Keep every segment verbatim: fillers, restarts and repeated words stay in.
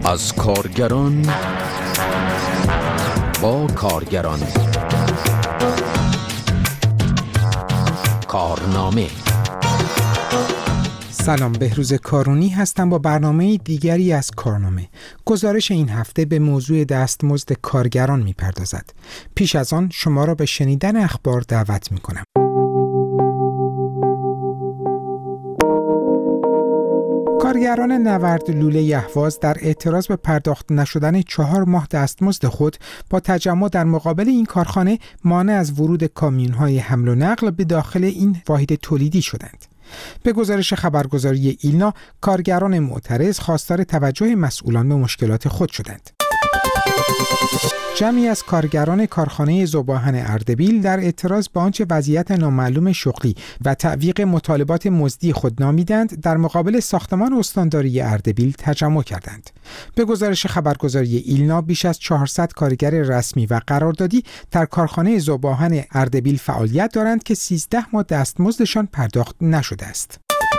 از کارگران با کارگران کارنامه. سلام، بهروز کارونی هستم با برنامه دیگری از کارنامه. گزارش این هفته به موضوع دستمزد کارگران می‌پردازد. پیش از آن شما را به شنیدن اخبار دعوت می‌کنم. کارگران نورد لوله اهواز در اعتراض به پرداخت نشدن چهار ماه دستمزد خود با تجمع در مقابل این کارخانه مانع از ورود کامیون‌های حمل و نقل به داخل این واحد تولیدی شدند. به گزارش خبرگزاری ایلنا، کارگران معترض خواستار توجه مسئولان به مشکلات خود شدند. جمعی از کارگران کارخانه ذوب‌آهن اردبیل در اعتراض به آنچه وضعیت نامعلوم شغلی و تعویق مطالبات مزدی خود نامیدند، در مقابل ساختمان استانداری اردبیل تجمع کردند. به گزارش خبرگزاری ایلنا، بیش از چهارصد کارگر رسمی و قراردادی در کارخانه ذوب‌آهن اردبیل فعالیت دارند که سیزده ماه دستمزدشان پرداخت نشده است.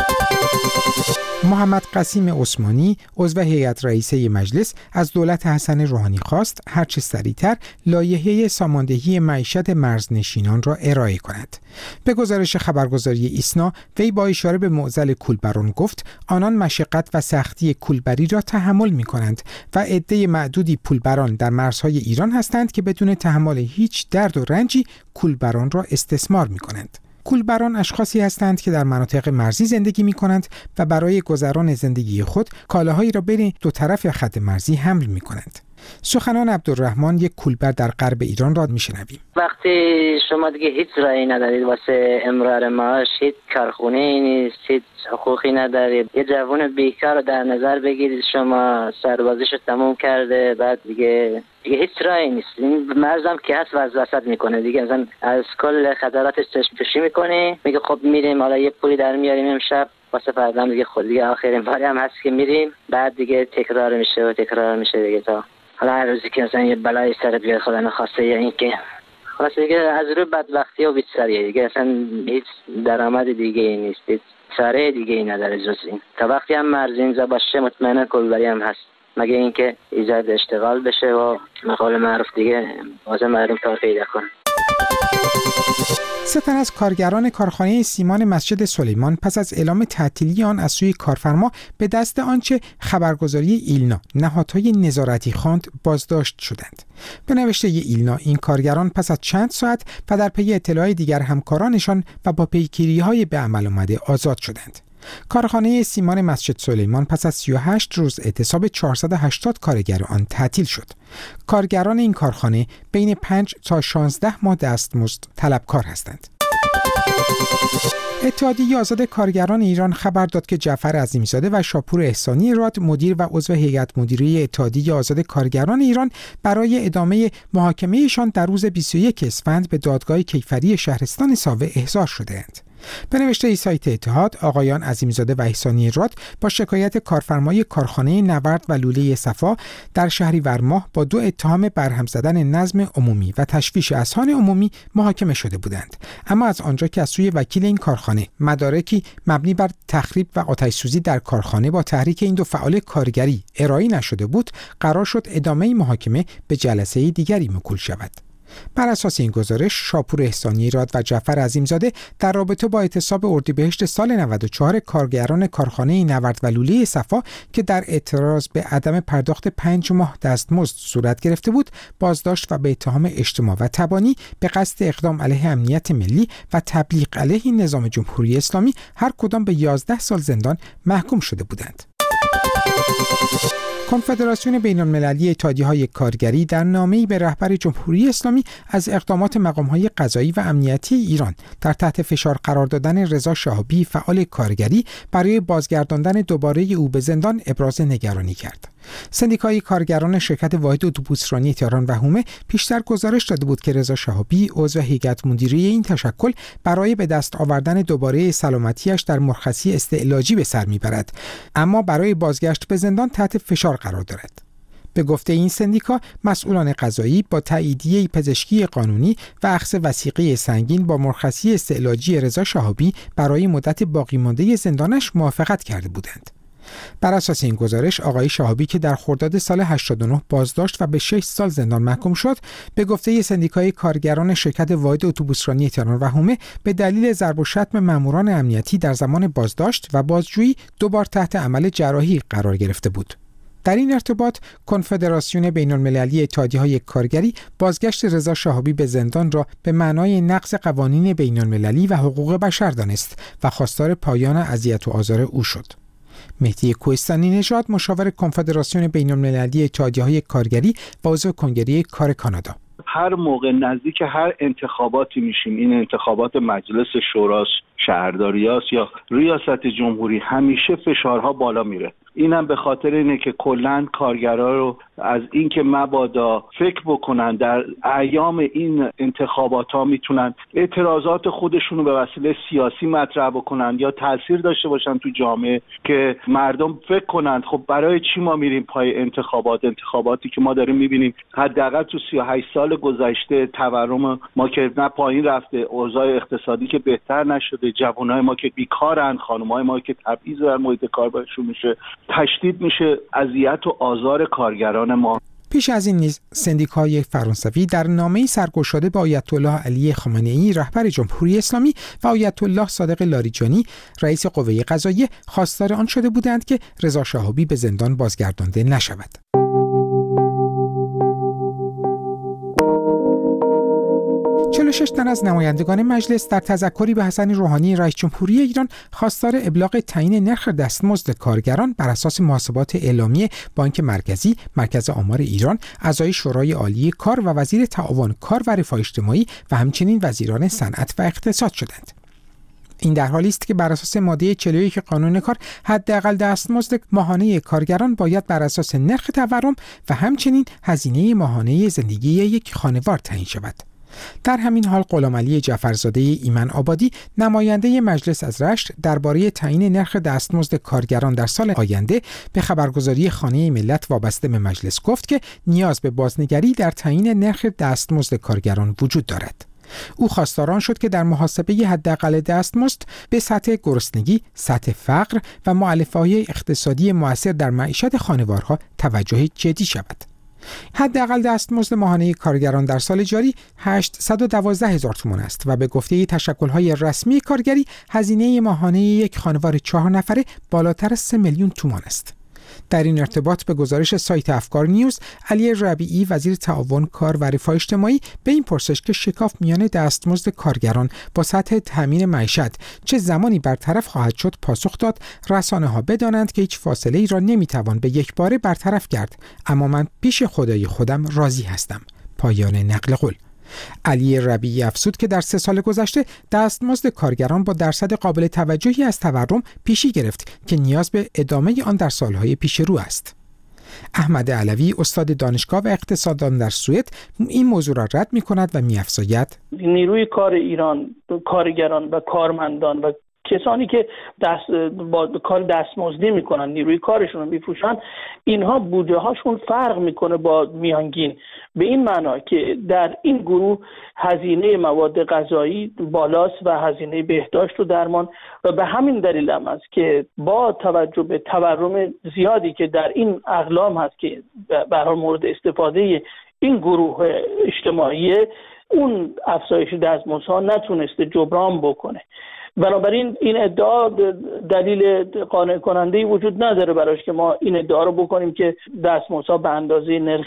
محمد قسیم عثمانی، عضو هیئت رئیسه مجلس، از دولت حسن روحانی خواست هرچه سریعتر لایحه ساماندهی معیشت مرزنشینان را ارائه کند. به گزارش خبرگزاری ایسنا، وی با اشاره به معضل کولبران گفت آنان مشقت و سختی کولبری را تحمل می کنند و عده معدودی پولبران در مرزهای ایران هستند که بدون تحمل هیچ درد و رنجی کولبران را استثمار می کنند. کولبران اشخاصی هستند که در مناطق مرزی زندگی می کنند و برای گذران زندگی خود کالاهایی را بین دو طرف خط مرزی حمل می کنند. سخنان عبدالرحمن، یک کولبر در غرب ایران، را می شنویم. وقتی شما دیگه هیچ راهی ندارید واسه امرار معاش، هیچ کارخونه نیست، هیچ حقوقی ندارید، یه جوان بیکار رو در نظر بگیرید، شما سربازیشو تموم کرده، بعد دیگه دیگه هیچ راهی نیست. این مرزم که هست وسط میکنه دیگه، مثلا از کل خطراتش چشم پوشی میکنه، میگه خب میریم حالا یه پولی در میاریم امشب واسه فردا دیگه خود دیگه آخرین باری هم هست که میریم، بعد دیگه تکرار میشه و تکرار میشه دیگه تا حالا هر روزی که مثلا یه بلای سر بیاد خدا نخواسته، یا این که خلاص دیگه از روی بدبختی و بی‌سریه دیگه، اصلا هیچ درآمد دیگه ای نیست، هیچ چاره دیگه ای نداره جز این. تا وقتی هم مرز اینجا باشه مطمئنا کولبری هم هست، مگه اینکه ایجاد اشتغال بشه و مقال معروف دیگه واسه مردم کار پیدا کنه. سه تن از کارگران کارخانه سیمان مسجد سلیمان پس از اعلام تعطیلی آن از سوی کارفرما به دست آنچه خبرگزاری ایلنا نهادهای نظارتی خواند بازداشت شدند. به نوشته ایلنا، این کارگران پس از چند ساعت و در پی اطلاع دیگر همکارانشان و با پیگیری‌های به عمل آمده آزاد شدند. کارخانه سیمان مسجد سلیمان پس از سی و هشت روز اعتصاب چهارصد و هشتاد کارگر آن تعطیل شد. کارگران این کارخانه بین پنج تا شانزده ماه دستمزد طلبکار هستند. اتحادیه آزاد کارگران ایران خبر داد که جعفر عظیمی‌زاده و شاپور احسانی راد، مدیر و عضو هیئت مدیره اتحادیه آزاد کارگران ایران، برای ادامه محاکمه‌شان در روز بیست و یکم اسفند به دادگاه کیفری شهرستان ساوه احضار شده‌اند. به نوشته سایت اتحاد، آقایان عظیمی‌زاده و احسانی راد با شکایت کارفرمای کارخانه نورد و لوله صفا در شهریور ماه با دو اتهام برهم زدن نظم عمومی و تشویش اذهان عمومی محاکمه شده بودند. اما از آنجا که از سوی وکیل این کارخانه مدارکی مبنی بر تخریب و آتش‌سوزی در کارخانه با تحریک این دو فعال کارگری ارائه نشده بود، قرار شد ادامه محاکمه به جلسه دیگری موکول شود. بر اساس این گزارش، شاپور احسانی راد و جعفر عظیمی‌زاده در رابطه با اعتصاب اردیبهشت سال نود و چهار کارگران کارخانه نورد و لوله صفا که در اعتراض به عدم پرداخت پنج ماه دستمزد صورت گرفته بود، بازداشت و به اتهام اجتماع و تبانی به قصد اقدام علیه امنیت ملی و تبلیغ علیه نظام جمهوری اسلامی هر کدام به یازده سال زندان محکوم شده بودند. کنفدراسیون بین‌المللی اتحادیه‌های کارگری در نامه‌ای به رهبر جمهوری اسلامی از اقدامات مقام‌های قضایی و امنیتی ایران در تحت فشار قرار دادن رضا شهابی، فعال کارگری، برای بازگرداندن دوباره او به زندان ابراز نگرانی کرد. سندیکای کارگران شرکت واحد اتوبوسرانی تهران و حومه پیشتر گزارش داده بود که رضا شهابی، عضو هیئت مدیره این تشکل، برای به دست آوردن دوباره سلامتیش در مرخصی استعلاجی به سر میبرد، اما برای بازگشت به زندان تحت فشار قرار دارد. به گفته این سندیکا، مسئولان قضایی با تاییدیه پزشکی قانونی و اخذ وثیقه سنگین با مرخصی استعلاجی رضا شهابی برای مدت باقی مانده زندانش موافقت کرده بودند. بر اساس این گزارش آقای شهابی که در خرداد سال هشتاد و نه بازداشت و به شش سال زندان محکوم شد، به گفته سندیکای کارگران شرکت واحد اتوبوسرانی تهران و حومه به دلیل ضرب و شتم ماموران امنیتی در زمان بازداشت و بازجویی دوبار تحت عمل جراحی قرار گرفته بود. در این ارتباط کنفدراسیون بین‌المللی اتحادیه‌های کارگری بازگشت رضا شهابی به زندان را به معنای نقض قوانین بین‌المللی و حقوق بشر دانست و خواستار پایان اذیت و آزار او شد. مهدی کوهستانی نژاد، مشاور کنفدراسیون بین‌المللی اتحادیه‌های کارگری و عضو کنگره کار کانادا: هر موقع نزدیک هر انتخاباتی میشیم، این انتخابات مجلس شورا، شهرداریاست یا ریاست جمهوری، همیشه فشارها بالا میره. اینم به خاطر اینه که کلاً کارگرها رو از اینکه مبادا فکر بکنن در ایام این انتخابات ها میتونن اعتراضات خودشونو به وسیله سیاسی مطرح بکنن یا تاثیر داشته باشن تو جامعه، که مردم فکر کنن خب برای چی ما میریم پای انتخابات انتخاباتی که ما داریم میبینیم حداقل تو سی و هشت سال گذشته تورم ما که نه پایین رفته، اوضاع اقتصادی که بهتر نشده، جوانای ما که بیکارن، خانمای ما که تبعیض در محیط کار باشون میشه، تشدید میشه اذیت و آزار کارگران ما. پیش از این نیز سندیکای فرانسوی در نامه‌ای سرگشاده به آیت الله علی خامنه‌ای رهبر جمهوری اسلامی و آیت الله صادق لاریجانی رئیس قوه قضاییه خواستار آن شده بودند که رضا شهابی به زندان بازگردانده نشود. چهل و شش تن از نمایندگان مجلس در تذکری به حسن روحانی رئیس جمهوری ایران خواستار ابلاغ تعیین نرخ دستمزد کارگران بر اساس محاسبات اعلامی بانک مرکزی، مرکز آمار ایران، اعضای شورای عالی کار و وزیر تعاون کار و رفاه اجتماعی و همچنین وزیران صنعت و اقتصاد شدند. این در حالی است که بر اساس ماده چهل و یک قانون کار حداقل دستمزد ماهانه کارگران باید بر اساس نرخ تورم و همچنین هزینه ماهانه زندگی یک خانوار تعیین شود. در همین حال غلامعلی جعفرزاده ایمن آبادی، نماینده مجلس از رشت، درباره تعیین نرخ دستمزد کارگران در سال آینده به خبرگزاری خانه ملت وابسته به مجلس گفت که نیاز به بازنگری در تعیین نرخ دستمزد کارگران وجود دارد. او خواستار شد که در محاسبه حداقل دستمزد به سطح گرسنگی، سطح فقر و مؤلفه‌های اقتصادی مؤثر در معیشت خانوارها توجه جدی شود. حداقل دستمزد ماهانه کارگران در سال جاری هشتصد و دوازده هزار تومان است و به گفته تشکل‌های رسمی کارگری هزینه ماهانه یک خانوار چهار نفره بالاتر از سه میلیون تومان است. در این ارتباط به گزارش سایت افکار نیوز، علی ربیعی وزیر تعاون کار و رفاه اجتماعی به این پرسش که شکاف میان دستمزد کارگران با سطح تامین معیشت چه زمانی برطرف خواهد شد پاسخ داد رسانه‌ها بدانند که هیچ فاصله ای را نمیتوان به یک باره برطرف کرد، اما من پیش خدای خودم راضی هستم. پایان نقل قول. علی ربیعی افزود که در سه سال گذشته دستمزد کارگران با درصد قابل توجهی از تورم پیشی گرفت که نیاز به ادامه آن در سالهای پیش رو است. احمد علوی، استاد دانشگاه و اقتصاددان در سوئد، این موضوع را رد می‌کند و می‌افزاید نیروی کار ایران، کارگران و کارمندان و کسانی که دست با کار دستمزدی میکنن، نیروی کارشون رو میفروشن، اینها بوده هاشون فرق میکنه با میانگین، به این معنا که در این گروه هزینه مواد غذایی بالاست و هزینه بهداشت و درمان، و به همین دلیل هم است که با توجه به تورم زیادی که در این اقلام هست که به هر حال مورد استفاده این گروه اجتماعی، اون افزایش دستمزدها نتونسته جبران بکنه. بنابراین این ادعا دلیل قانع کننده‌ای وجود نداره برایش که ما این ادعا رو بکنیم که دستمزدها به اندازه نرخ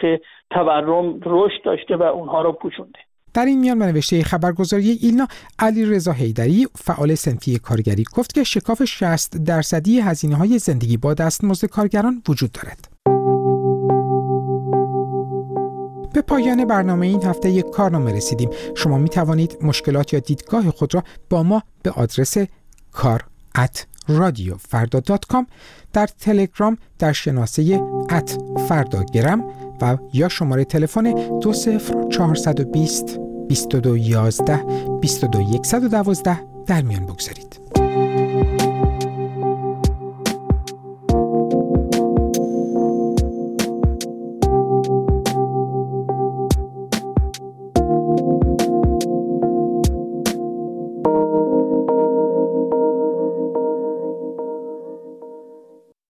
تورم رشد داشته و اونها رو پوشونده. در این میان نوشته خبرگزاری ایلنا، علی رضا حیدری فعال صنفی کارگری گفت که شکاف شصت درصدی هزینه‌های زندگی با دستمزد کارگران وجود دارد. به پایان برنامه این هفته یک کارنامه رسیدیم. شما می توانید مشکلات یا دیدگاه خود را با ما به آدرس کار ات رادیو فردا دات کام، در تلگرام در شناسه ات فرداگرم و یا شماره تلفن دو صفر چهارصد و بیست بیست و دو یازده بیست و دو صد و دوازده در میان بگذارید.